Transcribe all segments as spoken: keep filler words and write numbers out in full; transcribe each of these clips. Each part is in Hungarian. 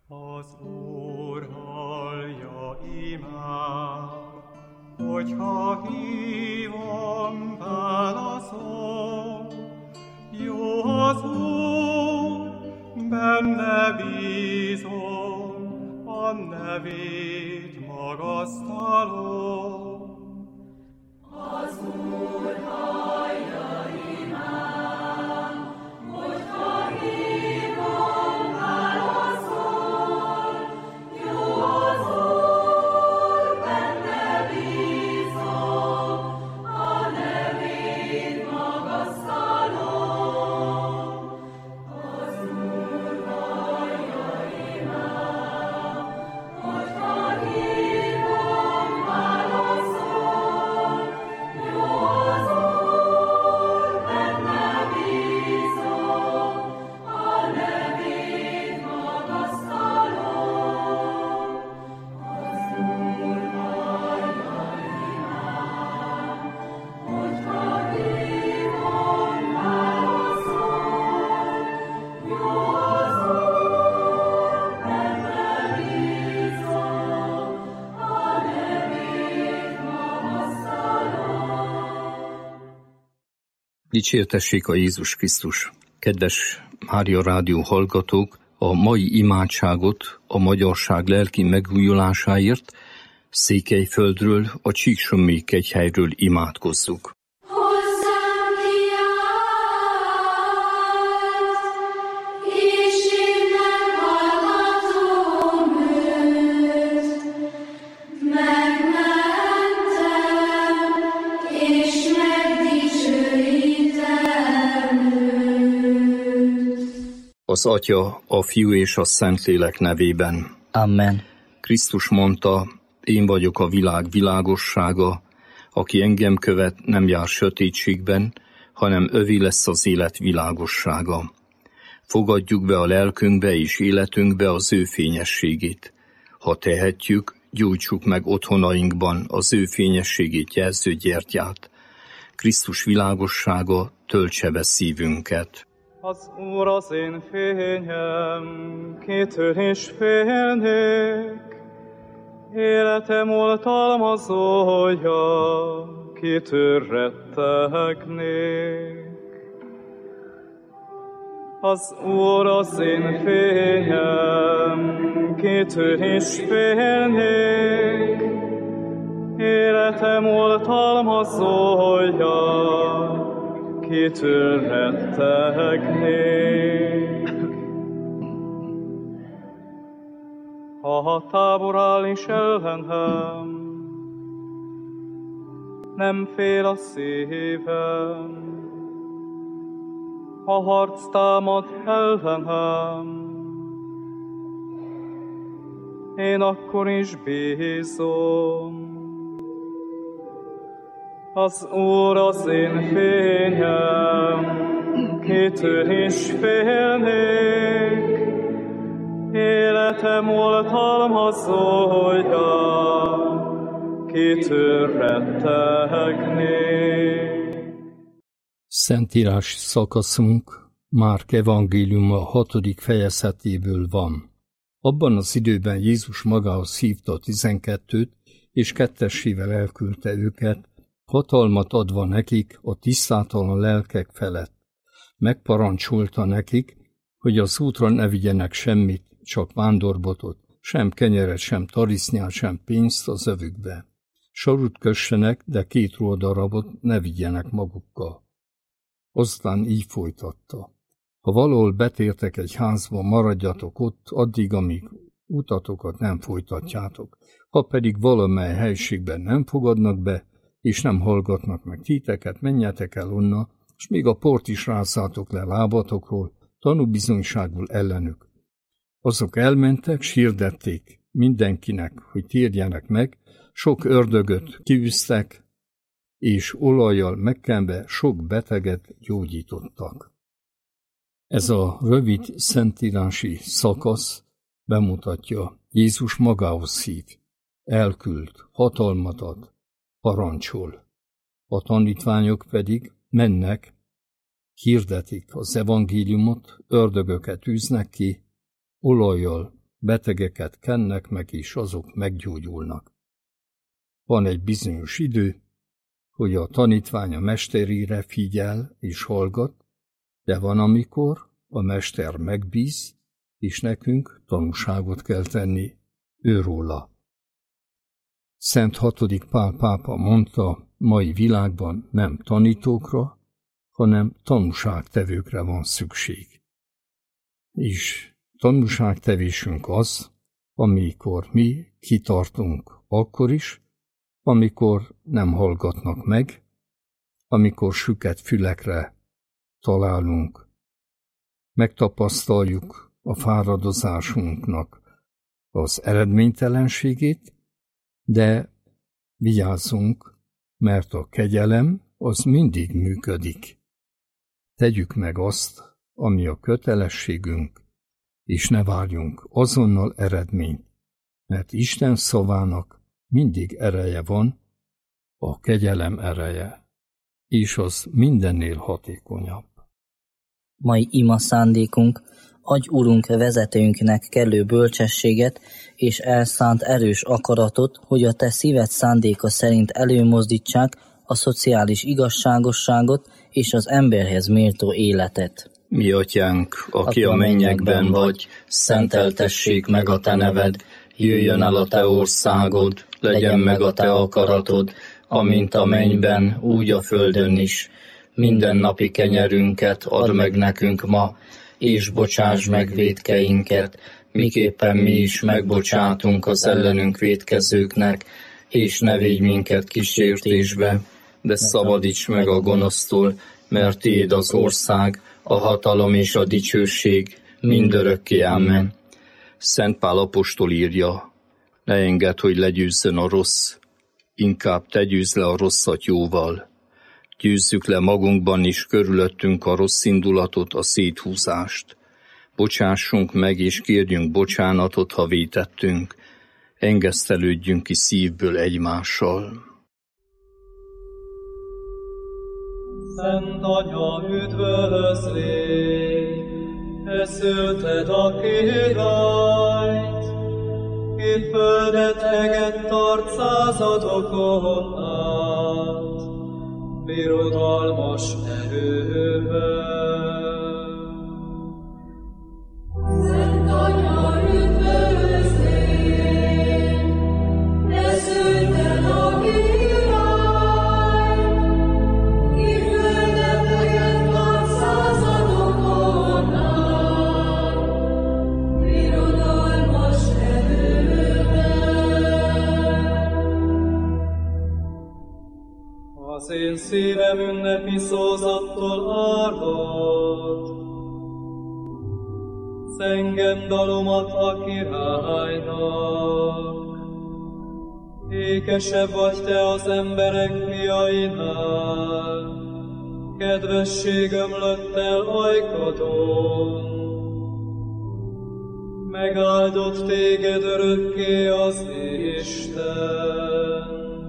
Az Úr hallja imám, hogyha hívom, válaszol. Jó az Úr, benne bízom, a nevét magasztalom. Az Úr hallja imám, hogyha hívom, válaszol. Jó az Úr, benne bízom, a nevét magasztalom. Az Úr hallja imám, hogyha hívom, válaszol. Jó az Úr, benne bízom, a nevét magasztalom. Az Úr hallja imám, hogyha hívom, válaszol. Jó az Úr, benne bízom, a nevét magasztalom. Dicsértessék a Jézus Krisztus! Kedves Mária Rádió hallgatók, a mai imádságot a magyarság lelki megújulásáért Székelyföldről, a Csíksomlyai kegyhelyről imádkozzuk. Hozzám kiállt, és én meghallgatom őt. Megmentem, és megdicsőítem őt. Az Atya, a Fiú és a Szentlélek nevében. Amen. Krisztus mondta, én vagyok a világ világossága, aki engem követ, nem jár sötétségben, hanem övé lesz az élet világossága. Fogadjuk be a lelkünkbe és életünkbe az ő fényességét. Ha tehetjük, gyújtsuk meg otthonainkban az ő fényességét jelző gyertyát. Krisztus világossága töltse be szívünket. Az Úr az én fényem, kitől is félnék. Életem oltalmazója, kitől rettegnék. Az Úr az én fényem, kitől is félnék. Életem oltalmazója, kitől rettegnék. Ha tábor áll is ellenem, nem fél a szívem. Ha harc támad ellenem, én akkor is bízom. Az Úr az én fényem, kitől is félnék. Életem oltalmazója, kitől rettegnék. Szentírási szakaszunk Márk evangéliuma hatodik fejezetéből van. Abban az időben Jézus magához hívta a tizenkettőt, és kettessével elküldte őket, hatalmat adva nekik a tisztátalan lelkek felett. Megparancsolta nekik, hogy az útra ne vigyenek semmit, csak vándorbotot, sem kenyeret, sem tarisznyát, sem pénzt az övükbe. Sarut kössenek, de két ruhadarabot ne vigyenek magukkal. Aztán így folytatta. Ha valahol betértek egy házba, maradjatok ott, addig, amíg utatokat nem folytatjátok. Ha pedig valamely helységben nem fogadnak be, és nem hallgatnak meg titeket, menjetek el onnan, és még a port is rázzátok le lábatokról, tanúbizonyságul ellenük. Azok elmentek, s hirdették mindenkinek, hogy térjenek meg, sok ördögöt kiűztek, és olajjal megkenve sok beteget gyógyítottak. Ez a rövid szentírási szakasz bemutatja, Jézus magához hív, elküld, hatalmat ad, parancsol. A tanítványok pedig mennek, hirdetik az evangéliumot, ördögöket űznek ki, olajjal betegeket kennek meg, és azok meggyógyulnak. Van egy bizonyos idő, hogy a tanítvány a mesterére figyel és hallgat, de van, amikor a mester megbíz, és nekünk tanúságot kell tenni őróla. Szent hatodik Pál pápa mondta, mai világban nem tanítókra, hanem tanúságtevőkre van szükség. És tanúságtevésünk az, amikor mi kitartunk akkor is, amikor nem hallgatnak meg, amikor süket fülekre találunk, megtapasztaljuk a fáradozásunknak az eredménytelenségét, de vigyázzunk, mert a kegyelem az mindig működik. Tegyük meg azt, ami a kötelességünk, és ne várjunk azonnal eredményt, mert Isten szavának mindig ereje van, a kegyelem ereje, és az mindennél hatékonyabb. Mai ima szándékunk, adj Urunk vezetőnknek kellő bölcsességet és elszánt erős akaratot, hogy a te szíved szándéka szerint előmozdítsák a szociális igazságosságot és az emberhez méltó életet. Mi atyánk, aki a mennyekben vagy, szenteltessék meg a te neved, jöjjön el a te országod, legyen meg a te akaratod, amint a mennyben, úgy a földön is. Mindennapi kenyerünket add meg nekünk ma, és bocsáss meg vétkeinket, miképpen mi is megbocsátunk az ellenünk vétkezőknek, és ne védj minket kísértésbe, de szabadíts meg a gonosztól, mert tiéd az ország, a hatalom és a dicsőség mindörökké. Amen. Szent Pál apostol írja, ne engedd, hogy legyőzzön a rossz, inkább te győzz le a rosszat jóval. Győzzük le magunkban is körülöttünk a rossz indulatot, a széthúzást. Bocsássunk meg és kérjünk bocsánatot, ha vétettünk. Engesztelődjünk ki szívből egymással. Szent Anya, üdvözlégy, te szülted a királyt, ki földet eget tart századokon át, birodalmas erővel. Szent Anya, üdvözlégy, te szülted a királyt, ki földet eget tart századokon át, birodalmas erővel. Az én szívem ünnepi szózattól árvad, zengem dalomat a királynak. Ékesebb vagy te az emberek fiainál, kedvesség ömlött el ajkadon. Megáldott téged örökké az Isten.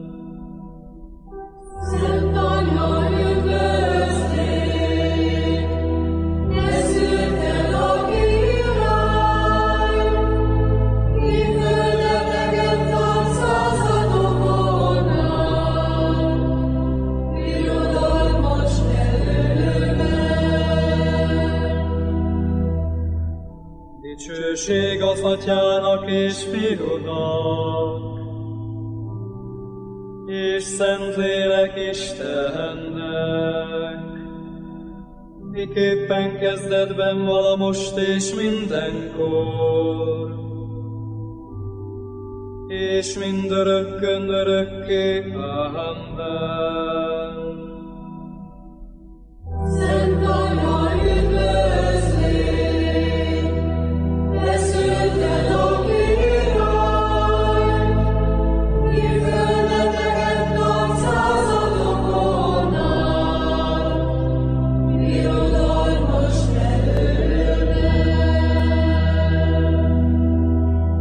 Szent Anya, üdvözlégy, te szülted a királyt, ki földet eget tart századokon át, birodalmas erővel. Dicsőség az Atyának és Fiúnak, és Szentlélek Istennek, miképpen kezdetben vala most és mindenkor, és mindörökkön örökké. Amen. Szent Anya, üdvözlégy, te szülted a királyt, ki földet eget tart századokon át, birodalmas erővel.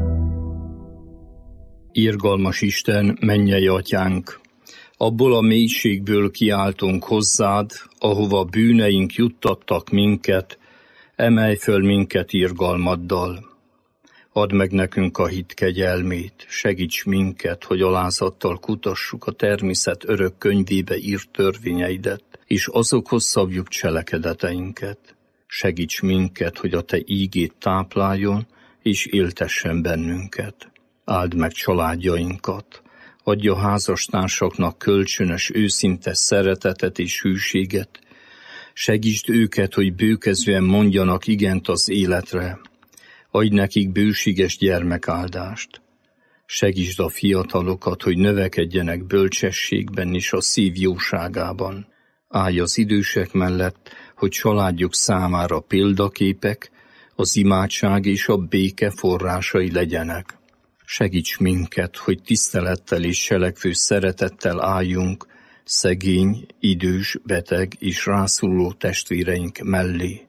Irgalmas Isten, mennyei atyánk, abból a mélységből kiáltunk hozzád, ahova bűneink juttattak minket, emelj föl minket irgalmaddal. Add meg nekünk a hit kegyelmét, segíts minket, hogy alázattal kutassuk a természet örök könyvébe írt törvényeidet, és azokhoz szabjuk cselekedeteinket. Segíts minket, hogy a Te ígét tápláljon, és éltessen bennünket. Áld meg családjainkat, adj a házastársaknak kölcsönös, őszinte szeretetet és hűséget. Segítsd őket, hogy bőkezően mondjanak igent az életre. Adj nekik bőséges gyermekáldást. Segítsd a fiatalokat, hogy növekedjenek bölcsességben és a szív jóságában. Állj az idősek mellett, hogy családjuk számára példaképek, az imádság és a béke forrásai legyenek. Segíts minket, hogy tisztelettel és selekvő szeretettel álljunk szegény, idős, beteg és rászoruló testvéreink mellé.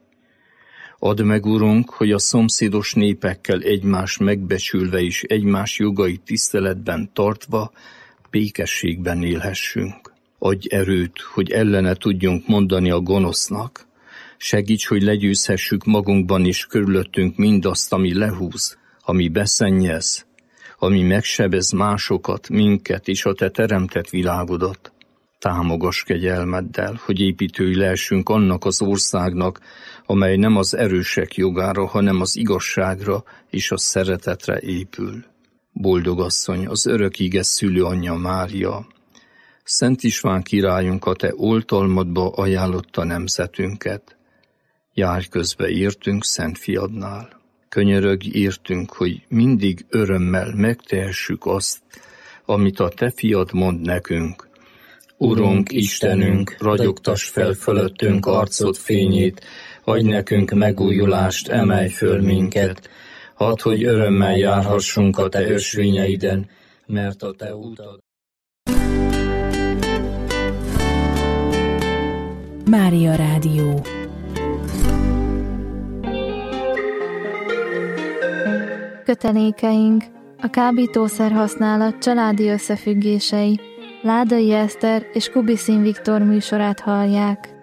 Add meg, Urunk, hogy a szomszédos népekkel egymást megbecsülve és egymás jogait tiszteletben tartva békességben élhessünk. Adj erőt, hogy ellene tudjunk mondani a gonosznak. Segíts, hogy legyőzhessük magunkban és körülöttünk mindazt, ami lehúz, ami beszennyez, ami megsebez másokat, minket és a Te teremtett világodat. Támogass kegyelmeddel, hogy építői lehessünk annak az országnak, amely nem az erősek jogára, hanem az igazságra és a szeretetre épül. Boldog asszony, az örök íge szülőanyja Mária, Szent István királyunk, a Te oltalmadba ajánlotta nemzetünket. Járj közbe értünk Szent Fiadnál. Könyörögj értünk, hogy mindig örömmel megtehessük azt, amit a Te Fiad mond nekünk. Urunk, Istenünk, ragyogtass fel fölöttünk arcod fényét, adj nekünk megújulást, emelj föl minket, hadd, hogy örömmel járhassunk a Te ösvényeiden, mert a Te utad. Mária Rádió. Kötelékeink, a kábítószer használat családi összefüggései, Ládai Eszter és Kubiszin Viktor műsorát hallják.